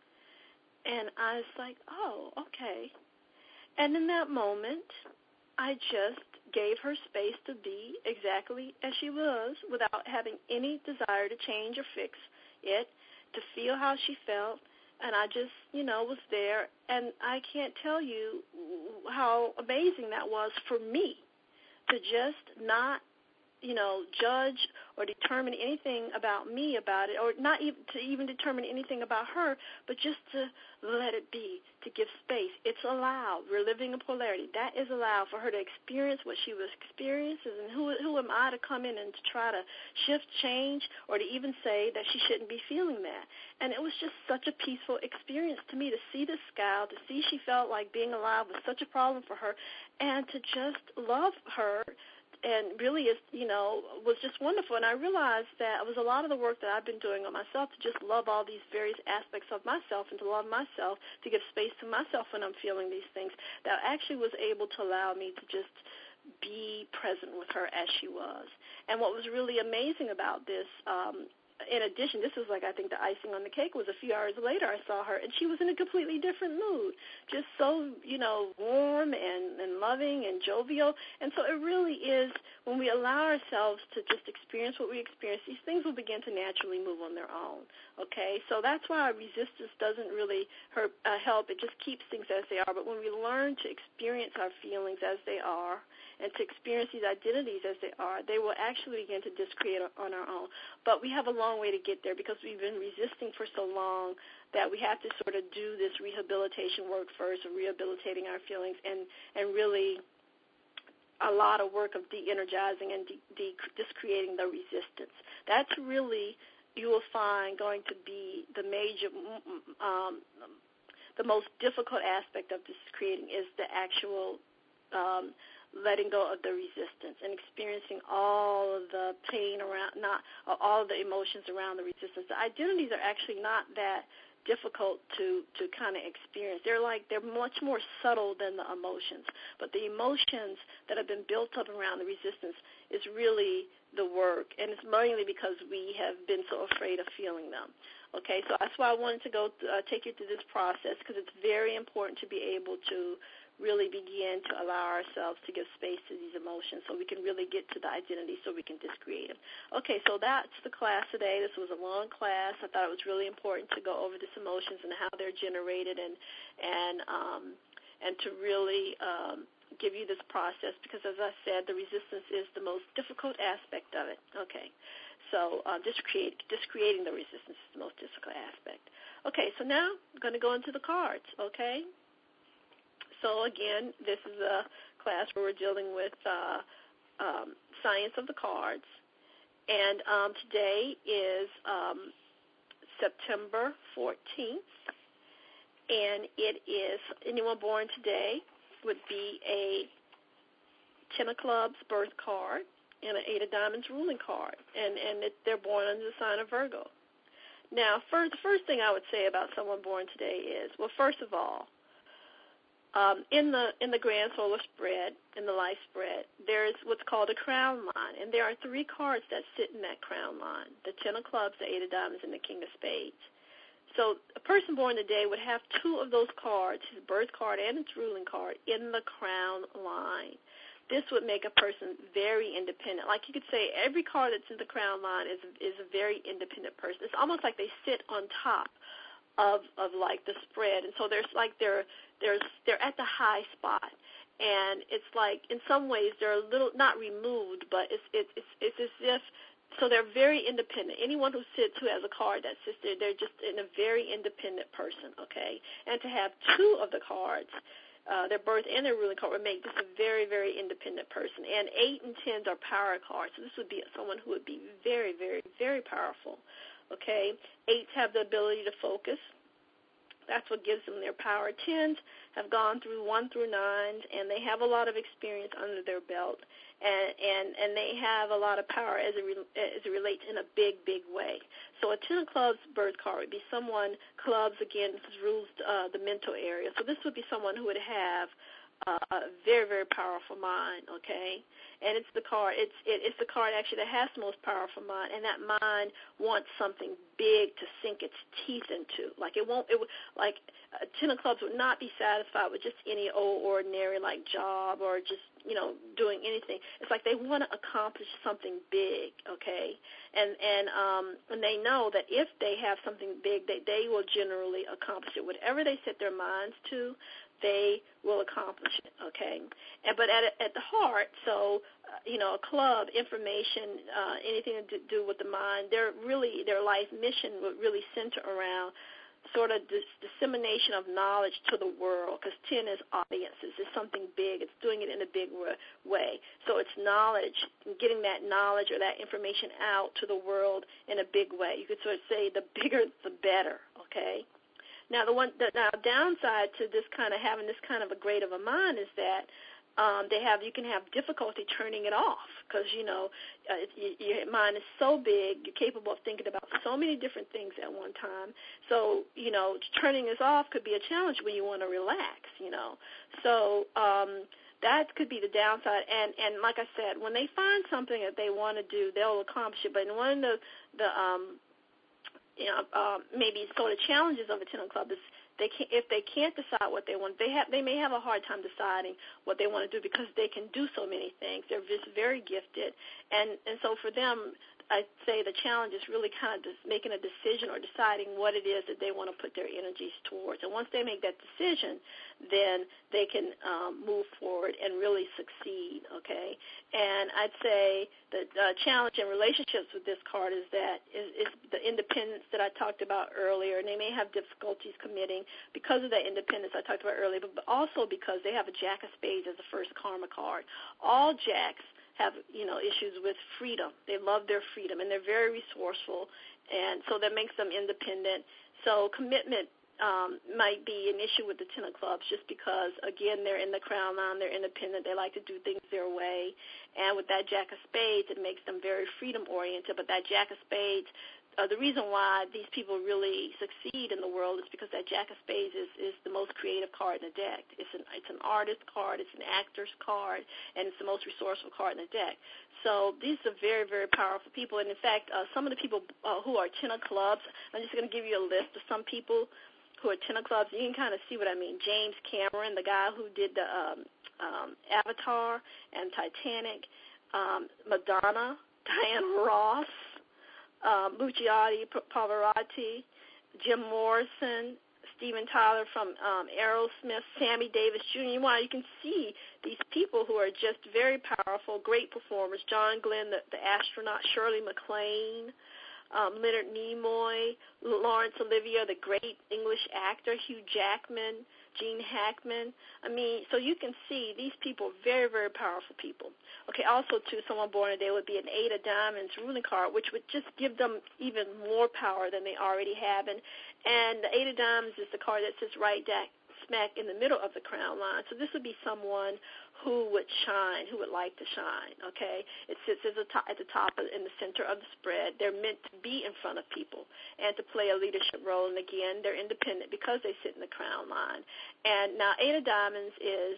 Speaker 1: And I was like, oh, okay. And in that moment, I just gave her space to be exactly as she was without having any desire to change or fix it, to feel how she felt. And I just, you know, was there. And I can't tell you how amazing that was for me to just not, you know, judge or determine anything about me about it, or not even to even determine anything about her, but just to let it be, to give space. It's allowed. We're living in polarity. That is allowed for her to experience what she was experiencing, and who who am I to come in and to try to shift, change, or to even say that she shouldn't be feeling that. And it was just such a peaceful experience to me to see the scowl, to see she felt like being alive was such a problem for her, and to just love her. And really, is you know, was just wonderful. And I realized that it was a lot of the work that I've been doing on myself to just love all these various aspects of myself and to love myself, to give space to myself when I'm feeling these things, that actually was able to allow me to just be present with her as she was. And what was really amazing about this, um, in addition, this was like, I think the icing on the cake was a few hours later I saw her, and she was in a completely different mood, just so, you know, warm and, and loving and jovial. And so it really is, when we allow ourselves to just experience what we experience, these things will begin to naturally move on their own, okay? So that's why resistance doesn't really hurt, uh, help. It just keeps things as they are. But when we learn to experience our feelings as they are, and to experience these identities as they are, they will actually begin to discreate on our own. But we have a long way to get there because we've been resisting for so long that we have to sort of do this rehabilitation work first, of rehabilitating our feelings, and, and really a lot of work of de-energizing and de- de- discreating the resistance. That's really, you will find, going to be the major, um, the most difficult aspect of discreating is the actual um, letting go of the resistance and experiencing all of the pain around, not all of the emotions around the resistance. The identities are actually not that difficult to, to kind of experience. They're like, they're much more subtle than the emotions. But the emotions that have been built up around the resistance is really the work, and it's mainly because we have been so afraid of feeling them. Okay, so that's why I wanted to go uh, take you through this process, because it's very important to be able to really begin to allow ourselves to give space to these emotions so we can really get to the identity so we can discreate them. Okay, so that's the class today. This was a long class. I thought it was really important to go over these emotions and how they're generated and and um, and to really um, give you this process because, as I said, the resistance is the most difficult aspect of it. Okay, so uh, discreate, discreating the resistance is the most difficult aspect. Okay, so now I'm going to go into the cards, okay? So, again, this is a class where we're dealing with uh, um, science of the cards. And um, today is um, September fourteenth. And it is, anyone born today would be a Ten of Clubs birth card and an Eight of Diamonds ruling card. And, and it, they're born under the sign of Virgo. Now, first, the first thing I would say about someone born today is, well, first of all, Um, in the in the grand solar spread, in the life spread, there is what's called a crown line, and there are three cards that sit in that crown line: the Ten of Clubs, the Eight of Diamonds, and the King of Spades. So a person born today would have two of those cards, his birth card and its ruling card, in the crown line. This would make a person very independent. Like you could say, every card that's in the crown line is is a very independent person. It's almost like they sit on top of of like the spread, and so there's like they're there's they're at the high spot, and it's like in some ways they're a little not removed, but it's it's it's, it's as if so they're very independent. Anyone who sits who has a card that sits there, they're just in a very independent person, okay? And to have two of the cards, uh, their birth and their ruling card, would make this a very very independent person. And eight and tens are power cards, so this would be someone who would be very very very powerful. Okay, eights have the ability to focus. That's what gives them their power. Tens have gone through one through nines, and they have a lot of experience under their belt, and and, and they have a lot of power as it, re, as it relates in a big, big way. So a ten of clubs birth card would be someone, clubs, again, this rules uh, the mental area. So this would be someone who would have uh, a very, very powerful mind, okay? And it's the card, it's it, it's the card actually that has the most powerful mind, and that mind wants something big to sink its teeth into. Like it won't, it would, like a ten of clubs would not be satisfied with just any old ordinary like job or just, you know, doing anything. It's like they want to accomplish something big, okay? And and um and they know that if they have something big, they they will generally accomplish it. Whatever they set their minds to, they will accomplish it, okay? And, but at at the heart, so, uh, you know, a club, information, uh, anything to do with the mind, they're really, their life mission would really center around sort of this dissemination of knowledge to the world, because ten is audiences. It's something big. It's doing it in a big way. So it's knowledge, getting that knowledge or that information out to the world in a big way. You could sort of say the bigger, the better, okay? Now, the one, the now downside to this kind of having this kind of a great of a mind is that um, they have you can have difficulty turning it off because you know uh, it, your mind is so big, you're capable of thinking about so many different things at one time. So you know, turning this off could be a challenge when you want to relax. You know, so. Um, That could be the downside, and, and like I said, when they find something that they want to do, they'll accomplish it. But in one of the, the um, you know, uh, maybe sort of challenges of a ten club is they can if they can't decide what they want, they have they may have a hard time deciding what they want to do because they can do so many things. They're just very gifted, and and so for them, I'd say the challenge is really kind of just making a decision or deciding what it is that they want to put their energies towards. And once they make that decision, then they can um, move forward and really succeed, okay? And I'd say the uh, challenge in relationships with this card is that is, is the independence that I talked about earlier, and they may have difficulties committing because of that independence I talked about earlier, but also because they have a Jack of Spades as the first karma card. All Jacks have, you know, issues with freedom. They love their freedom, and they're very resourceful, and so that makes them independent. So commitment um, might be an issue with the Ten of Clubs just because, again, they're in the crown line, they're independent, they like to do things their way, and with that Jack of Spades, it makes them very freedom-oriented, but that Jack of Spades, Uh, the reason why these people really succeed in the world is because that Jack of Spades is, is the most creative card in the deck. It's an it's an artist card, it's an actor's card, and it's the most resourceful card in the deck. So these are very, very powerful people. And, in fact, uh, some of the people uh, who are Ten of Clubs, I'm just going to give you a list of some people who are Ten of Clubs. You can kind of see what I mean. James Cameron, the guy who did the um, um, Avatar and Titanic, um, Madonna, Diana Ross, Um, Luciani, Pavarotti, Jim Morrison, Steven Tyler from um, Aerosmith, Sammy Davis Junior You, you can see these people who are just very powerful, great performers. John Glenn, the, the astronaut, Shirley MacLaine, um, Leonard Nimoy, Laurence Olivier, the great English actor, Hugh Jackman, Gene Hackman. I mean, so you can see these people, very, very powerful people. Okay, also, too, someone born today would be an Eight of Diamonds ruling card, which would just give them even more power than they already have. And, and the Eight of Diamonds is the card that sits right smack in the middle of the crown line. So this would be someone who would shine, who would like to shine, okay? It sits at the top, at the top of, in the center of the spread. They're meant to be in front of people and to play a leadership role. And, again, they're independent because they sit in the crown line. And now Eight of Diamonds is,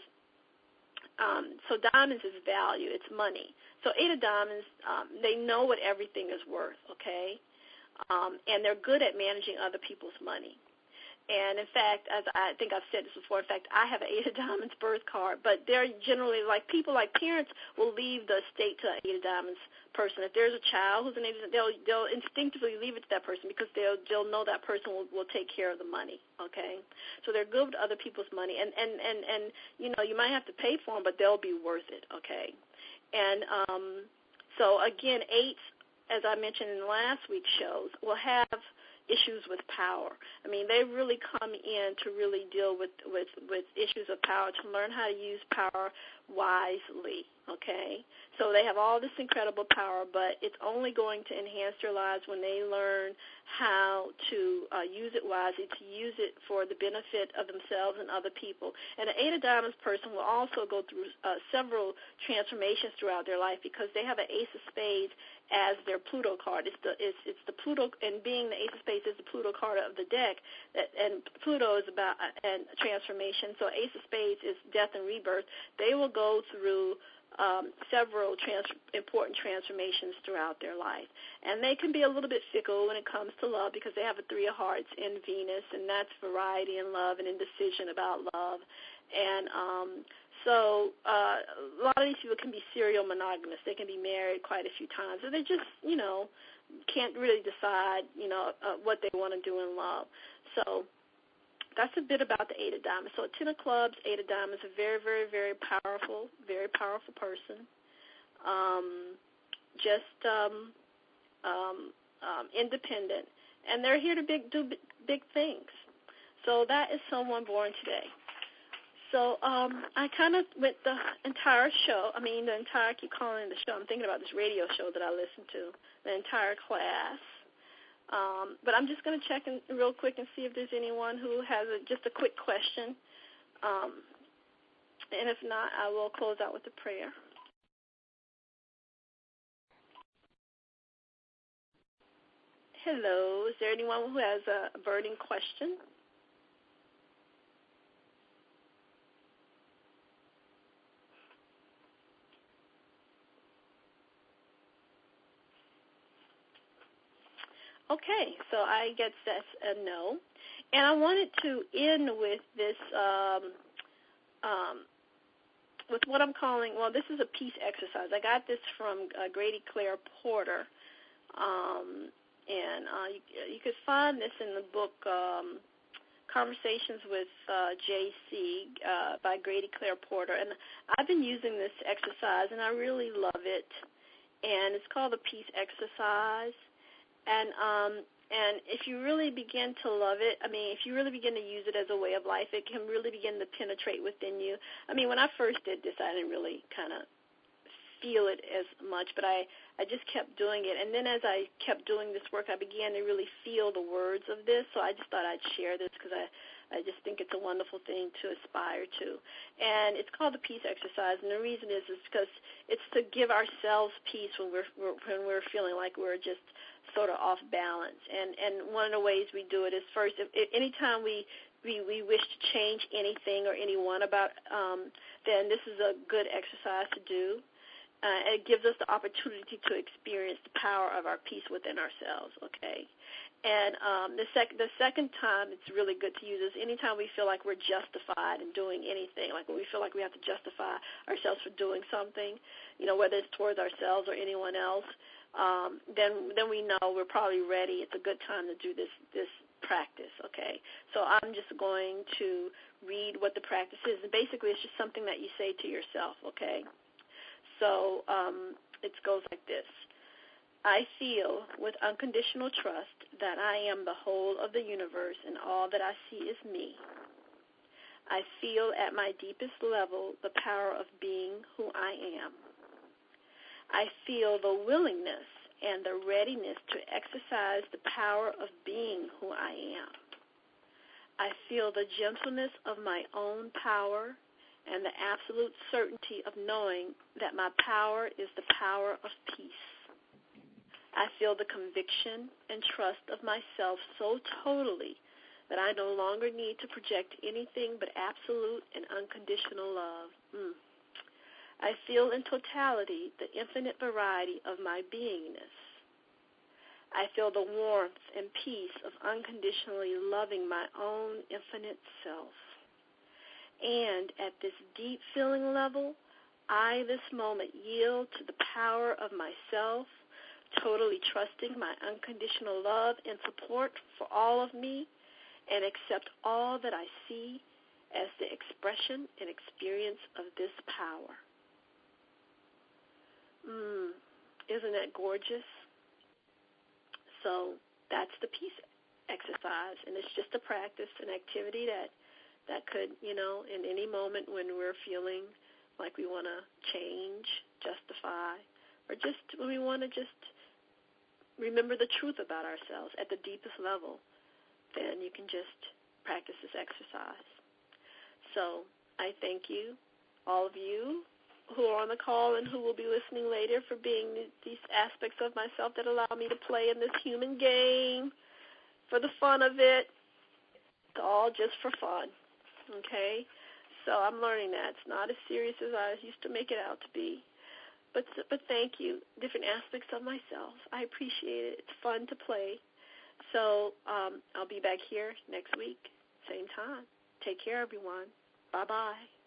Speaker 1: um, so diamonds is value. It's money. So Eight of Diamonds, um, they know what everything is worth, okay? Um, and they're good at managing other people's money. And, in fact, as I think I've said this before, in fact, I have an Eight of Diamonds birth card, but they're generally like people like parents will leave the estate to an Eight of Diamonds person. If there's a child who's an Eight of Diamonds, they'll, they'll instinctively leave it to that person because they'll, they'll know that person will, will take care of the money, okay? So they're good with other people's money. And, and, and, and, you know, you might have to pay for them, but they'll be worth it, okay? And um, so, again, eights, as I mentioned in last week's shows, will have issues with power. I mean, they really come in to really deal with, with, with issues of power, to learn how to use power wisely, okay? So they have all this incredible power, but it's only going to enhance their lives when they learn how to uh, use it wisely, to use it for the benefit of themselves and other people. And an Eight of Diamonds person will also go through uh, several transformations throughout their life because they have an Ace of Spades as their Pluto card. It's the it's, it's the Pluto, and being the Ace of Spades is the Pluto card of the deck, that, and Pluto is about uh, and transformation. So Ace of Spades is death and rebirth. They will go through um, several trans- important transformations throughout their life, and they can be a little bit fickle when it comes to love because they have a Three of Hearts in Venus, and that's variety in love and indecision about love, and um, So uh, a lot of these people can be serial monogamous. They can be married quite a few times, or they just, you know, can't really decide, you know, uh, what they want to do in love. So that's a bit about the Eight of Diamonds. So Ten of Clubs, Eight of Diamonds, a very, very, very powerful, very powerful person. Um, just um, um, um, independent, and they're here to big, do big, big things. So that is someone born today. So um, I kind of went the entire show, I mean the entire, I keep calling it the show, I'm thinking about this radio show that I listen to, the entire class. Um, but I'm just going to check in real quick and see if there's anyone who has a, just a quick question. Um, and if not, I will close out with a prayer. Hello, is there anyone who has a burning question? Okay, so I guess that's a no. And I wanted to end with this, um, um, with what I'm calling, well, this is a peace exercise. I got this from uh, Grady Claire Porter, um, and uh, you, you could find this in the book um, Conversations with uh, J C uh, by Grady Claire Porter. And I've been using this exercise, and I really love it. And it's called the peace exercise. And um, and if you really begin to love it, I mean, if you really begin to use it as a way of life, it can really begin to penetrate within you. I mean, when I first did this, I didn't really kind of feel it as much, but I, I just kept doing it. And then as I kept doing this work, I began to really feel the words of this, so I just thought I'd share this because I, I just think it's a wonderful thing to aspire to. And it's called the peace exercise, and the reason is is because it's to give ourselves peace when we're, we're when we're feeling like we're just sort of off balance. And and one of the ways we do it is first, if, if anytime we, we we wish to change anything or anyone about, um, then this is a good exercise to do. Uh, it gives us the opportunity to experience the power of our peace within ourselves, okay? And um, the, sec- the second time it's really good to use is anytime we feel like we're justified in doing anything, like when we feel like we have to justify ourselves for doing something, you know, whether it's towards ourselves or anyone else, um, then then we know we're probably ready. It's a good time to do this this practice, okay? So I'm just going to read what the practice is. And basically it's just something that you say to yourself, okay? So um, it goes like this. I feel with unconditional trust that I am the whole of the universe and all that I see is me. I feel at my deepest level the power of being who I am. I feel the willingness and the readiness to exercise the power of being who I am. I feel the gentleness of my own power and the absolute certainty of knowing that my power is the power of peace. I feel the conviction and trust of myself so totally that I no longer need to project anything but absolute and unconditional love. Mm. I feel in totality the infinite variety of my beingness. I feel the warmth and peace of unconditionally loving my own infinite self. And at this deep feeling level, I, this moment, yield to the power of myself, totally trusting my unconditional love and support for all of me, and accept all that I see as the expression and experience of this power. Mm, isn't that gorgeous? So that's the peace exercise, and it's just a practice, an activity that that could, you know, in any moment when we're feeling like we want to change, justify, or just when we want to just remember the truth about ourselves at the deepest level, then you can just practice this exercise. So I thank you, all of you who are on the call and who will be listening later, for being these aspects of myself that allow me to play in this human game for the fun of it. It's all just for fun. Okay, so I'm learning that it's not as serious as I used to make it out to be. But but thank you, different aspects of myself. I appreciate it. It's fun to play. So um, I'll be back here next week, same time. Take care, everyone. Bye bye.